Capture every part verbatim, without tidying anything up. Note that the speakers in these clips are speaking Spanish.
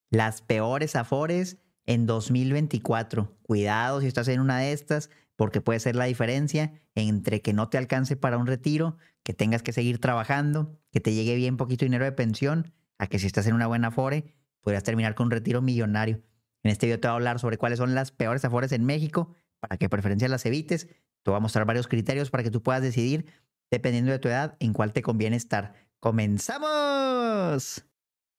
Las peores Afores en dos mil veinticuatro. Cuidado si estás en una de estas, porque puede ser la diferencia entre que no te alcance para un retiro, que tengas que seguir trabajando, que te llegue bien poquito dinero de pensión, a que si estás en una buena Afore, podrías terminar con un retiro millonario. En este video te voy a hablar sobre cuáles son las peores Afores en México, para que preferencias las evites. Te voy a mostrar varios criterios para que tú puedas decidir, dependiendo de tu edad, en cuál te conviene estar. ¡Comenzamos!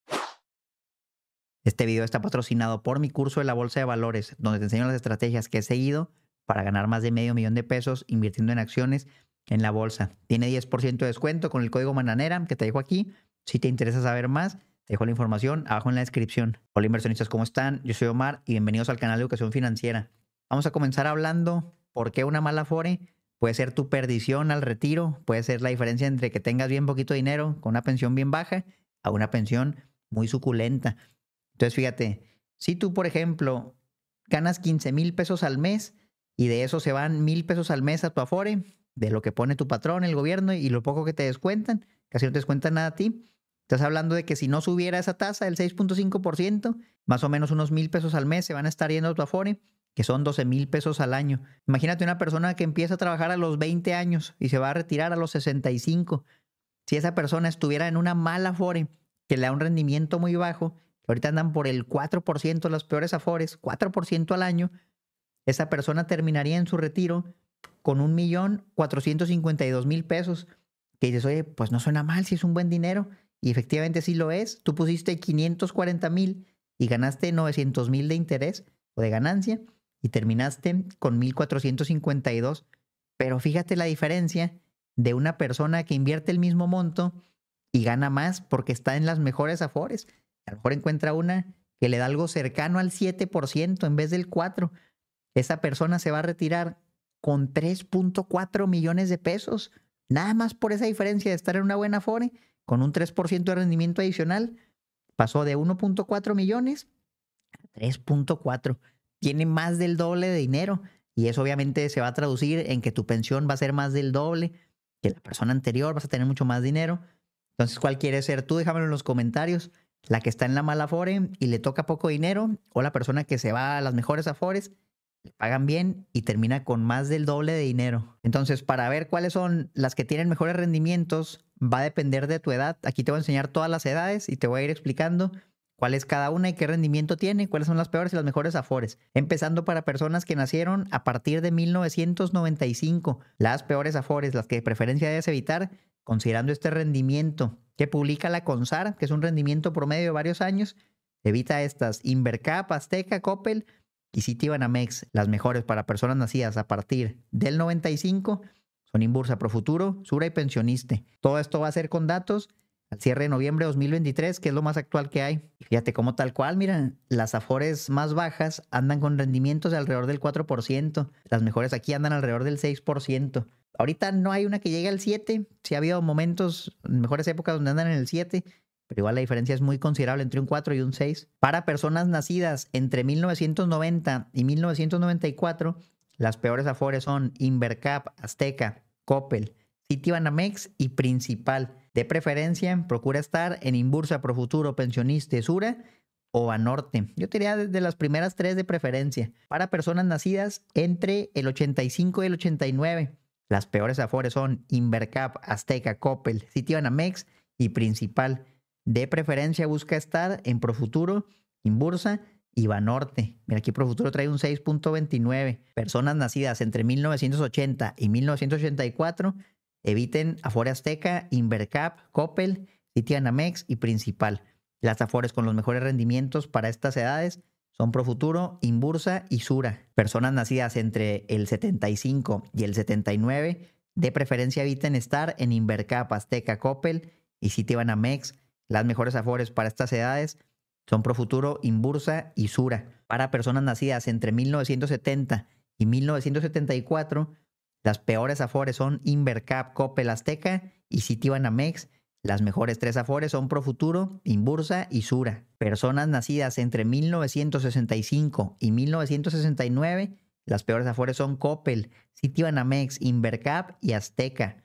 Este video está patrocinado por mi curso de la Bolsa de Valores, donde te enseño las estrategias que he seguido para ganar más de medio millón de pesos invirtiendo en acciones en la bolsa. Tiene diez por ciento de descuento con el código Mananera que te dejo aquí. Si te interesa saber más, te dejo la información abajo en la descripción. Hola inversionistas, ¿cómo están? Yo soy Omar y bienvenidos al canal de Educación Financiera. Vamos a comenzar hablando por qué una mala Afore puede ser tu perdición al retiro, puede ser la diferencia entre que tengas bien poquito dinero con una pensión bien baja a una pensión muy suculenta. Entonces, fíjate, si tú, por ejemplo, ganas quince mil pesos al mes y de eso se van mil pesos al mes a tu Afore, de lo que pone tu patrón, el gobierno, y lo poco que te descuentan, casi no te descuentan nada a ti, estás hablando de que si no subiera esa tasa del seis punto cinco por ciento, más o menos unos mil pesos al mes se van a estar yendo a tu Afore, que son doce mil pesos al año. Imagínate una persona que empieza a trabajar a los veinte años y se va a retirar a los sesenta y cinco. Si esa persona estuviera en una mala Afore que le da un rendimiento muy bajo, ahorita andan por el cuatro por ciento las peores Afores, cuatro por ciento al año, esa persona terminaría en su retiro con un millón cuatrocientos cincuenta y dos mil pesos. Que dices, oye, pues no suena mal si es un buen dinero. Y efectivamente sí lo es. Tú pusiste quinientos cuarenta mil y ganaste novecientos mil de interés o de ganancia y terminaste con mil cuatrocientos cincuenta y dos. Pero fíjate la diferencia de una persona que invierte el mismo monto y gana más porque está en las mejores Afores. A lo mejor encuentra una que le da algo cercano al siete por ciento en vez del cuatro por ciento. Esa persona se va a retirar con tres punto cuatro millones de pesos. Nada más por esa diferencia de estar en una buena Afore, con un tres por ciento de rendimiento adicional, pasó de uno punto cuatro millones a tres punto cuatro. Tiene más del doble de dinero y eso obviamente se va a traducir en que tu pensión va a ser más del doble que la persona anterior, vas a tener mucho más dinero. Entonces, ¿cuál quieres ser tú? Déjamelo en los comentarios. La que está en la mala Afore y le toca poco dinero, o la persona que se va a las mejores Afores, le pagan bien y termina con más del doble de dinero. Entonces, para ver cuáles son las que tienen mejores rendimientos, va a depender de tu edad. Aquí te voy a enseñar todas las edades y te voy a ir explicando cuál es cada una y qué rendimiento tiene, cuáles son las peores y las mejores Afores. Empezando para personas que nacieron a partir de mil novecientos noventa y cinco. Las peores Afores, las que de preferencia debes evitar, considerando este rendimiento que publica la CONSAR, que es un rendimiento promedio de varios años. Evita estas: Invercap, Azteca, Coppel y Citibanamex. Las mejores para personas nacidas a partir del noventa y cinco son Inbursa, Profuturo, Sura y Pensioniste. Todo esto va a ser con datos al cierre de noviembre de dos mil veintitrés, que es lo más actual que hay. Y fíjate cómo tal cual, mira, las Afores más bajas andan con rendimientos de alrededor del cuatro por ciento. Las mejores aquí andan alrededor del seis por ciento. Ahorita no hay una que llegue al siete por ciento. Sí ha habido momentos, mejores épocas donde andan en el siete por ciento, pero igual la diferencia es muy considerable entre un cuatro y un seis. Para personas nacidas entre mil novecientos noventa y mil novecientos noventa y cuatro, las peores Afores son Invercap, Azteca, Coppel, Citibanamex y Principal. De preferencia, procura estar en Inbursa, Profuturo, Pensioniste, Sura o Banorte. Yo te diría desde las primeras tres de preferencia. Para personas nacidas entre el ochenta y cinco y el ochenta y nueve, las peores Afores son Invercap, Azteca, Coppel, Citibanamex y Principal. De preferencia busca estar en Profuturo, Inbursa y Banorte. Mira, aquí Profuturo trae un seis punto veintinueve. Personas nacidas entre mil novecientos ochenta y mil novecientos ochenta y cuatro, eviten Afore Azteca, Invercap, Coppel, Citibanamex y Principal. Las Afores con los mejores rendimientos para estas edades son Profuturo, Inbursa y Sura. Personas nacidas entre el setenta y cinco y el setenta y nueve, de preferencia eviten estar en Invercap, Azteca, Coppel y Citibanamex. Las mejores Afores para estas edades son Profuturo, Inbursa y Sura. Para personas nacidas entre mil novecientos setenta y mil novecientos setenta y cuatro, las peores Afores son Invercap, Coppel, Azteca y Citibanamex. Las mejores tres Afores son Profuturo, Inbursa y Sura. Personas nacidas entre mil novecientos sesenta y cinco y mil novecientos sesenta y nueve, las peores Afores son Coppel, Citibanamex, Invercap y Azteca.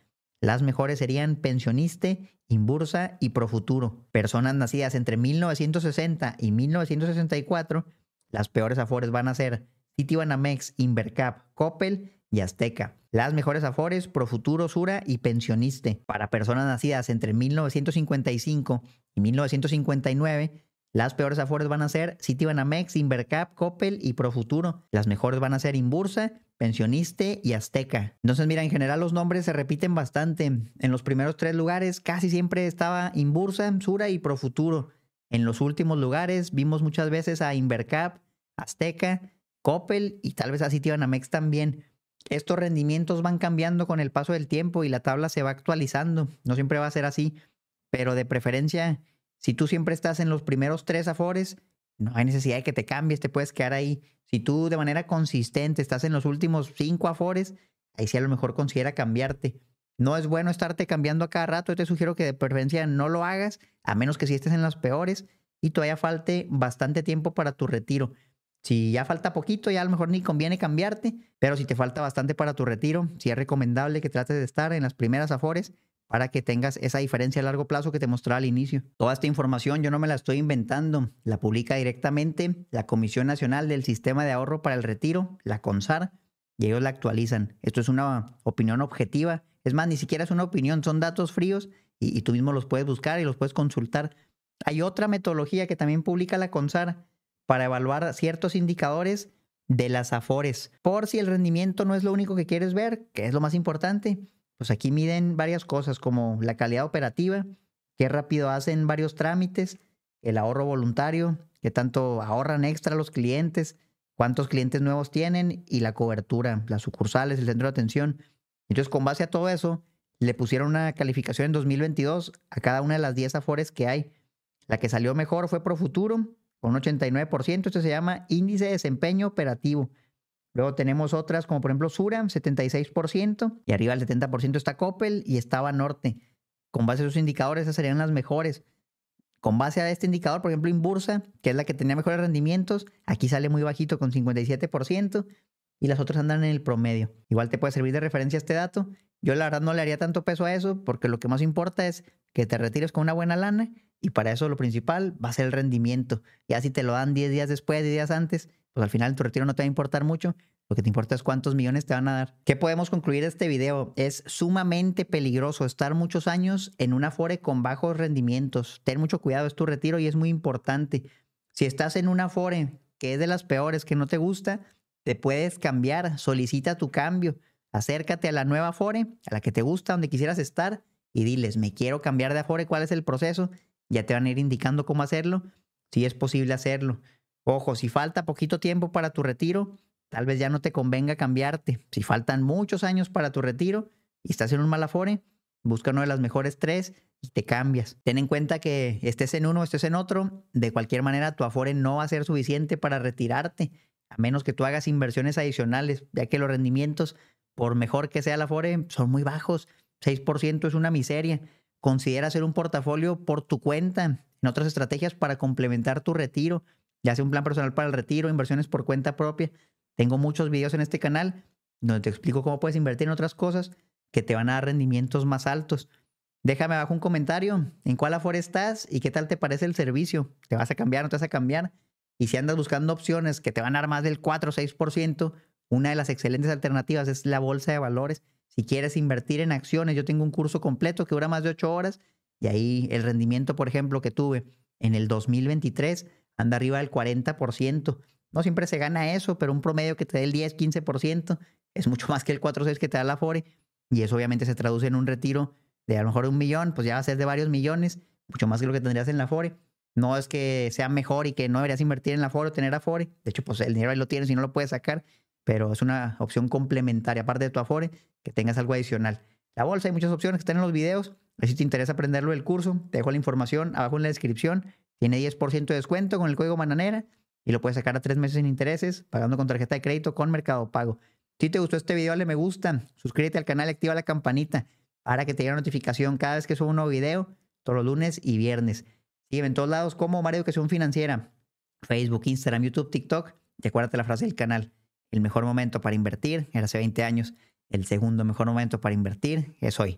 Las mejores serían Pensioniste, Inbursa y Profuturo. Personas nacidas entre mil novecientos sesenta y mil novecientos sesenta y cuatro, las peores afores van a ser Citibanamex, Invercap, Coppel y Azteca. Las mejores afores, Profuturo, Sura y Pensioniste. Para personas nacidas entre mil novecientos cincuenta y cinco y mil novecientos cincuenta y nueve, las peores afores van a ser Citibanamex, Invercap, Coppel y Profuturo. Las mejores van a ser Inbursa, Pensioniste y Azteca. Entonces, mira, en general los nombres se repiten bastante. En los primeros tres lugares casi siempre estaba Inbursa, Sura y Profuturo. En los últimos lugares vimos muchas veces a Invercap, Azteca, Coppel y tal vez a Citibanamex también. Estos rendimientos van cambiando con el paso del tiempo y la tabla se va actualizando. No siempre va a ser así, pero de preferencia, si tú siempre estás en los primeros tres afores, no hay necesidad de que te cambies, te puedes quedar ahí. Si tú de manera consistente estás en los últimos cinco afores, ahí sí a lo mejor considera cambiarte. No es bueno estarte cambiando a cada rato. Yo te sugiero que de preferencia no lo hagas, a menos que si estés en las peores y todavía falte bastante tiempo para tu retiro. Si ya falta poquito, ya a lo mejor ni conviene cambiarte, pero si te falta bastante para tu retiro, sí es recomendable que trates de estar en las primeras afores para que tengas esa diferencia a largo plazo que te mostraba al inicio. Toda esta información yo no me la estoy inventando, la publica directamente la Comisión Nacional del Sistema de Ahorro para el Retiro, la CONSAR, y ellos la actualizan. Esto es una opinión objetiva, es más, ni siquiera es una opinión, son datos fríos y, y tú mismo los puedes buscar y los puedes consultar. Hay otra metodología que también publica la CONSAR para evaluar ciertos indicadores de las afores. Por si el rendimiento no es lo único que quieres ver, que es lo más importante, pues aquí miden varias cosas como la calidad operativa, qué rápido hacen varios trámites, el ahorro voluntario, qué tanto ahorran extra los clientes, cuántos clientes nuevos tienen y la cobertura, las sucursales, el centro de atención. Entonces, con base a todo eso, le pusieron una calificación en dos mil veintidós a cada una de las diez afores que hay. La que salió mejor fue Profuturo, con un ochenta y nueve por ciento. Esto se llama Índice de Desempeño Operativo. Luego tenemos otras como por ejemplo Sura, setenta y seis por ciento. Y arriba del setenta por ciento está Coppel y está Banorte. Con base a esos indicadores, esas serían las mejores. Con base a este indicador, por ejemplo, Inbursa, que es la que tenía mejores rendimientos, aquí sale muy bajito con cincuenta y siete por ciento. Y las otras andan en el promedio. Igual te puede servir de referencia este dato. Yo la verdad no le haría tanto peso a eso porque lo que más importa es que te retires con una buena lana y para eso lo principal va a ser el rendimiento. Ya si te lo dan diez días después, diez días antes, pues al final tu retiro no te va a importar mucho. Lo que te importa es cuántos millones te van a dar. ¿Qué podemos concluir de este video? Es sumamente peligroso estar muchos años en una afore con bajos rendimientos. Ten mucho cuidado, es tu retiro y es muy importante. Si estás en una afore que es de las peores, que no te gusta, te puedes cambiar, solicita tu cambio. Acércate a la nueva afore, a la que te gusta, donde quisieras estar y diles, me quiero cambiar de afore, ¿cuál es el proceso? Ya te van a ir indicando cómo hacerlo, si es posible hacerlo. Ojo, si falta poquito tiempo para tu retiro, tal vez ya no te convenga cambiarte. Si faltan muchos años para tu retiro y estás en un mal afore, busca una de las mejores tres y te cambias. Ten en cuenta que estés en uno o estés en otro, de cualquier manera tu afore no va a ser suficiente para retirarte, a menos que tú hagas inversiones adicionales, ya que los rendimientos, por mejor que sea la afore, son muy bajos. seis por ciento es una miseria. Considera hacer un portafolio por tu cuenta, en otras estrategias para complementar tu retiro, ya sea un plan personal para el retiro, inversiones por cuenta propia. Tengo muchos videos en este canal donde te explico cómo puedes invertir en otras cosas que te van a dar rendimientos más altos. Déjame abajo un comentario en cuál afore estás y qué tal te parece el servicio. ¿Te vas a cambiar o no te vas a cambiar? Y si andas buscando opciones que te van a dar más del cuatro o seis por ciento, una de las excelentes alternativas es la bolsa de valores. Si quieres invertir en acciones, yo tengo un curso completo que dura más de ocho horas y ahí el rendimiento, por ejemplo, que tuve en el dos mil veintitrés anda arriba del cuarenta por ciento. No siempre se gana eso, pero un promedio que te dé el diez, quince por ciento es mucho más que el cuatro o seis que te da la afore y eso obviamente se traduce en un retiro de a lo mejor un millón, pues ya va a ser de varios millones, mucho más que lo que tendrías en la afore. No es que sea mejor y que no deberías invertir en la afore o tener afore. De hecho, pues el dinero ahí lo tienes y no lo puedes sacar, pero es una opción complementaria, aparte de tu afore, que tengas algo adicional. La bolsa, hay muchas opciones que están en los videos. Si te interesa aprenderlo del curso, te dejo la información abajo en la descripción. Tiene diez por ciento de descuento con el código Mananera y lo puedes sacar a tres meses sin intereses, pagando con tarjeta de crédito con Mercado Pago. Si te gustó este video, dale me gusta, suscríbete al canal y activa la campanita para que te llegue la notificación cada vez que subo un nuevo video, todos los lunes y viernes. Sígueme en todos lados como Mario Educación Financiera, Facebook, Instagram, YouTube, TikTok. Y acuérdate la frase del canal: el mejor momento para invertir era hace veinte años, el segundo mejor momento para invertir es hoy.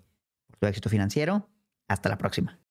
por tu éxito financiero. Hasta la próxima.